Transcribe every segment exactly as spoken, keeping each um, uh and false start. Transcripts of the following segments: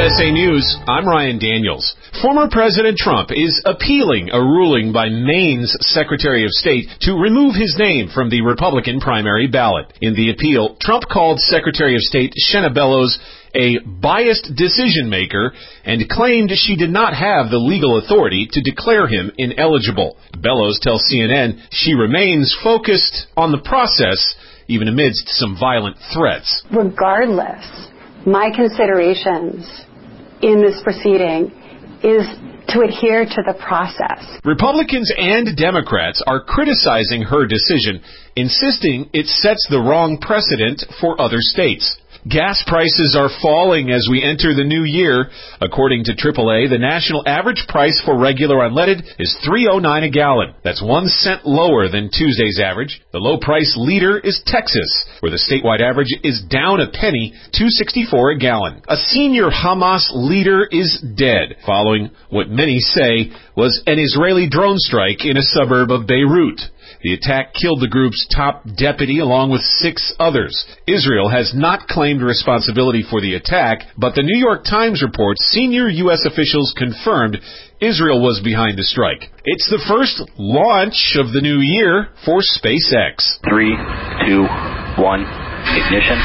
S A News, I'm Ryan Daniels. Former President Trump is appealing a ruling by Maine's Secretary of State to remove his name from the Republican primary ballot. In the appeal, Trump called Secretary of State Shenna Bellows a biased decision maker and claimed she did not have the legal authority to declare him ineligible. Bellows tells C N N she remains focused on the process, even amidst some violent threats. Regardless, my considerations in this proceeding is to adhere to the process. Republicans and Democrats are criticizing her decision, insisting it sets the wrong precedent for other states. Gas prices are falling as we enter the new year. According to triple A, the national average price for regular unleaded is three oh nine a gallon. That's one cent lower than Tuesday's average. The low price leader is Texas, where the statewide average is down a penny, two sixty-four a gallon. A senior Hamas leader is dead, following what many say was an Israeli drone strike in a suburb of Beirut. The attack killed the group's top deputy along with six others. Israel has not claimed responsibility for the attack, but the New York Times reports senior U S officials confirmed Israel was behind the strike. It's the first launch of the new year for SpaceX. Three, two, one, ignition.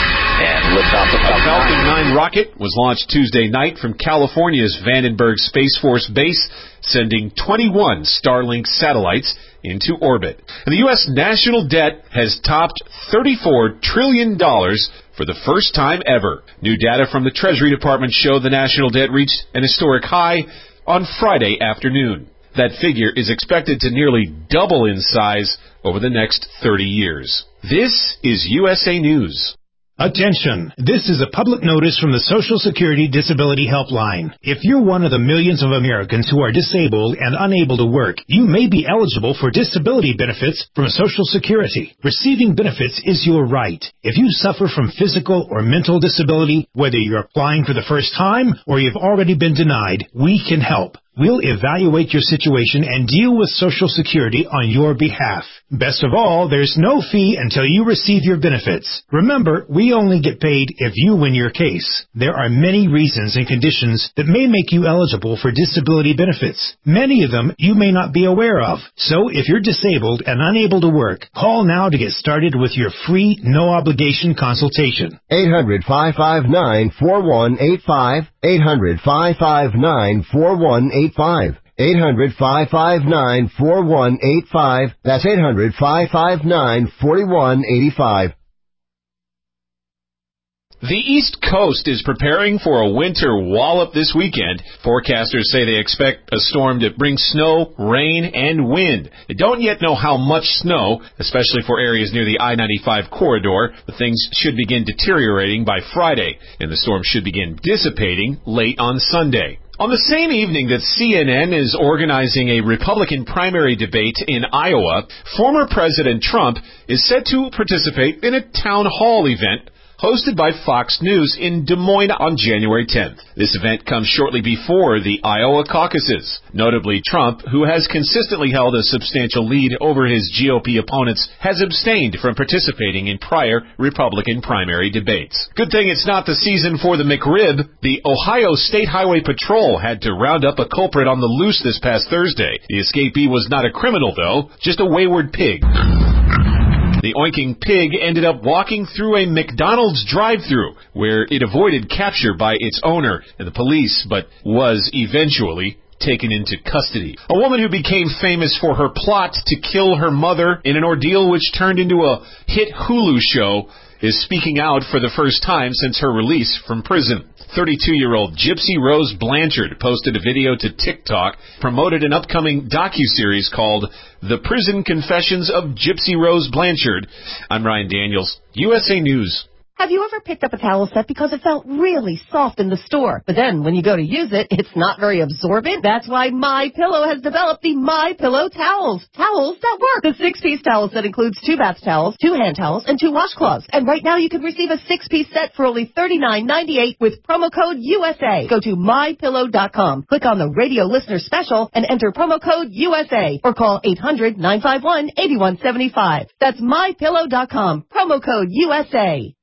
And liftoff of a Falcon nine rocket was launched Tuesday night from California's Vandenberg Space Force Base, sending twenty-one Starlink satellites into orbit. And the U S national debt has topped thirty-four trillion dollars for the first time ever. New data from the Treasury Department show the national debt reached an historic high on Friday afternoon. That figure is expected to nearly double in size over the next thirty years. This is U S A News. Attention! This is a public notice from the Social Security Disability Helpline. If you're one of the millions of Americans who are disabled and unable to work, you may be eligible for disability benefits from Social Security. Receiving benefits is your right. If you suffer from physical or mental disability, whether you're applying for the first time or you've already been denied, we can help. We'll evaluate your situation and deal with Social Security on your behalf. Best of all, there's no fee until you receive your benefits. Remember, we only get paid if you win your case. There are many reasons and conditions that may make you eligible for disability benefits. Many of them you may not be aware of. So if you're disabled and unable to work, call now to get started with your free, no-obligation consultation. eight hundred, five five nine, four one eight five. eight hundred, five five nine, four one eight five. eight hundred, five five nine, four one eight five. That's eight hundred, five five nine, four one eight five. The East Coast is preparing for a winter wallop this weekend. Forecasters say they expect a storm to bring snow, rain, and wind. They don't yet know how much snow, especially for areas near the I ninety-five corridor, but things should begin deteriorating by Friday, and the storm should begin dissipating late on Sunday. On the same evening that C N N is organizing a Republican primary debate in Iowa, former President Trump is set to participate in a town hall event hosted by Fox News in Des Moines on January tenth. This event comes shortly before the Iowa caucuses. Notably, Trump, who has consistently held a substantial lead over his G O P opponents, has abstained from participating in prior Republican primary debates. Good thing it's not the season for the McRib. The Ohio State Highway Patrol had to round up a culprit on the loose this past Thursday. The escapee was not a criminal, though, just a wayward pig. The oinking pig ended up walking through a McDonald's drive-thru where it avoided capture by its owner and the police, but was eventually taken into custody. A woman who became famous for her plot to kill her mother in an ordeal which turned into a hit Hulu show is speaking out for the first time since her release from prison. thirty-two-year-old Gypsy Rose Blanchard posted a video to TikTok, promoted an upcoming docuseries called The Prison Confessions of Gypsy Rose Blanchard. I'm Ryan Daniels, U S A News. Have you ever picked up a towel set because it felt really soft in the store, but then when you go to use it, it's not very absorbent? That's why MyPillow has developed the MyPillow towels. Towels that work. The six-piece towel set includes two bath towels, two hand towels, and two washcloths. And right now you can receive a six-piece set for only thirty-nine ninety-eight with promo code U S A. Go to my pillow dot com, click on the radio listener special, and enter promo code U S A, or call eight hundred, nine five one, eight one seven five. That's my pillow dot com, promo code U S A.